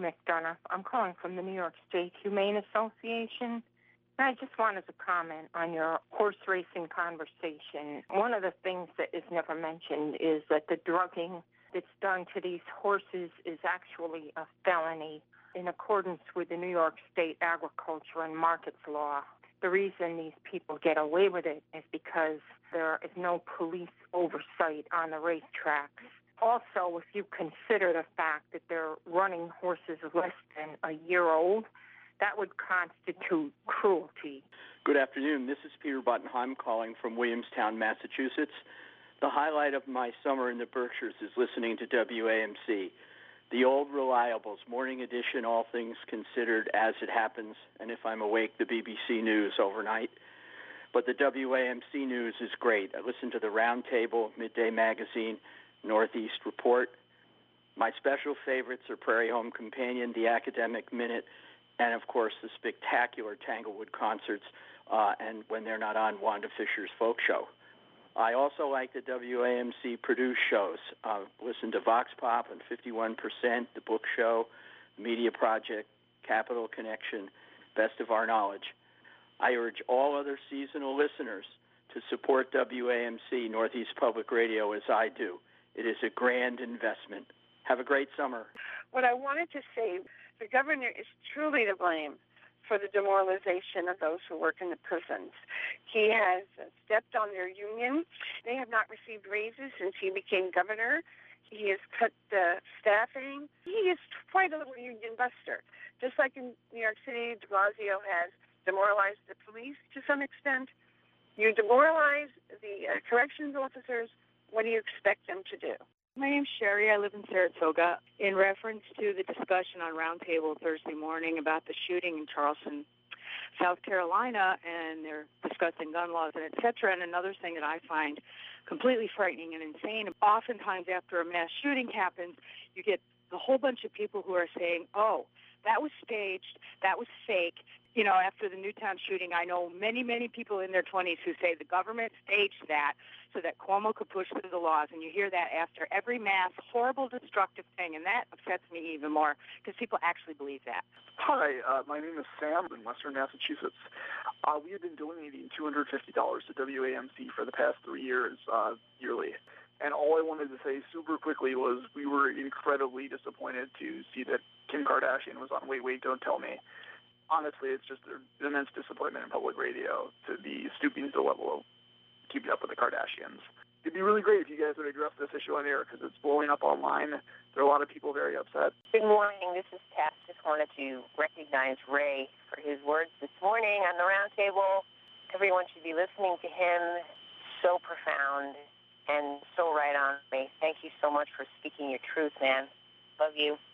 McDonough. I'm calling from the New York State Humane Association. And I just wanted to comment on your horse racing conversation. One of the things that is never mentioned is that the drugging that's done to these horses is actually a felony in accordance with the New York State Agriculture and Markets Law. The reason these people get away with it is because there is no police oversight on the racetracks. Also, if you consider the fact that they're running horses less than a year old, that would constitute cruelty. Good afternoon. This is Peter Buttenheim calling from Williamstown, Massachusetts. The highlight of my summer in the Berkshires is listening to WAMC. The old reliables, morning edition, all things considered, as it happens, and if I'm awake, the BBC News overnight. But the WAMC News is great. I listen to the Roundtable, Midday Magazine, Northeast Report. My special favorites are Prairie Home Companion, The Academic Minute, and, of course, the spectacular Tanglewood concerts, and when they're not on, Wanda Fisher's Folk Show. I also like the WAMC produced shows. Listen to Vox Pop and 51%, The Book Show, Media Project, Capital Connection, Best of Our Knowledge. I urge all other seasonal listeners to support WAMC, Northeast Public Radio, as I do. It is a grand investment. Have a great summer. What I wanted to say, the governor is truly to blame for the demoralization of those who work in the prisons. He has stepped on their union. They have not received raises since he became governor. He has cut the staffing. He is quite a little union buster. Just like in New York City, de Blasio has demoralized the police to some extent. You demoralize the corrections officers, what do you expect them to do? My name's Sherry. I live in Saratoga. In reference to the discussion on Roundtable Thursday morning about the shooting in Charleston, South Carolina, and they're discussing gun laws and et cetera, and another thing that I find completely frightening and insane, oftentimes after a mass shooting happens, you get a whole bunch of people who are saying, oh, that was staged, that was fake. You know, after the Newtown shooting, I know many, many people in their 20s who say the government staged that so that Cuomo could push through the laws. And you hear that after every mass, horrible, destructive thing. And that upsets me even more because people actually believe that. Hi, my name is Sam in Western Massachusetts. We have been donating $250 to WAMC for the past 3 years yearly. And all I wanted to say super quickly was we were incredibly disappointed to see that Kim Kardashian was on Wait, Don't Tell Me. Honestly, it's just an immense disappointment in public radio to be stooping to the level of keeping up with the Kardashians. It'd be really great if you guys would address this issue on air because it's blowing up online. There are a lot of people very upset. Good morning. This is Tess. Just wanted to recognize Ray for his words this morning on the Roundtable. Everyone should be listening to him. So profound and so right on me. Thank you so much for speaking your truth, man. Love you.